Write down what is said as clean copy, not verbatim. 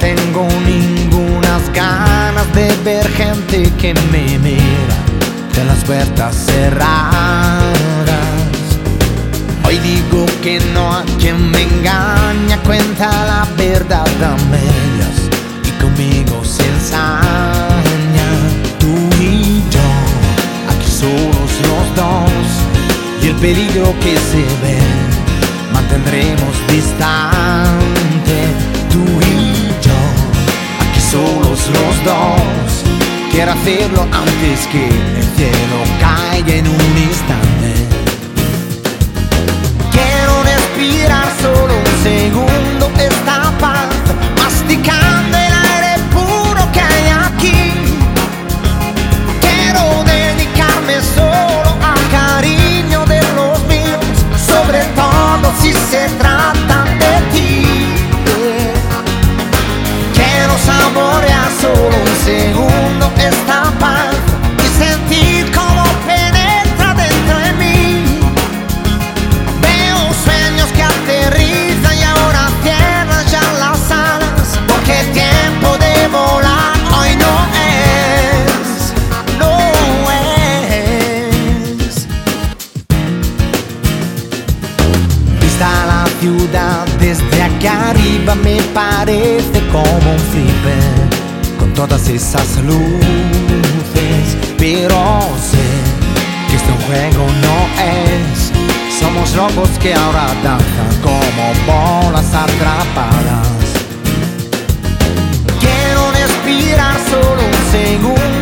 tengo ningunas ganas de ver gente que me mira de las puertas cerradas. Hoy digo que no a quien me engaña, cuenta la verdad a medias y conmigo se ensaña. Tú y yo, aquí solos los dos, y el peligro que se ve mantendremos distante. Tú y yo, aquí solos los dos, quiero hacerlo antes que el cielo caiga en un instante. Quiero respirar solo un segundo esta paz, masticando el aire puro que hay aquí. Quiero dedicarme solo al cariño de los míos, sobre todo si se trata de ti. Quiero saborear solo un segundo esta paz y sentir cómo penetra dentro de mí. Veo sueños que aterrizan y ahora cierran ya las alas, porque el tiempo de volar hoy no es, no es. Vista la ciudad desde aquí arriba me parece como un flipper con todas esas luces, pero sé que este un juego no es. Somos locos que ahora danzan como bolas atrapadas. Quiero respirar solo un segundo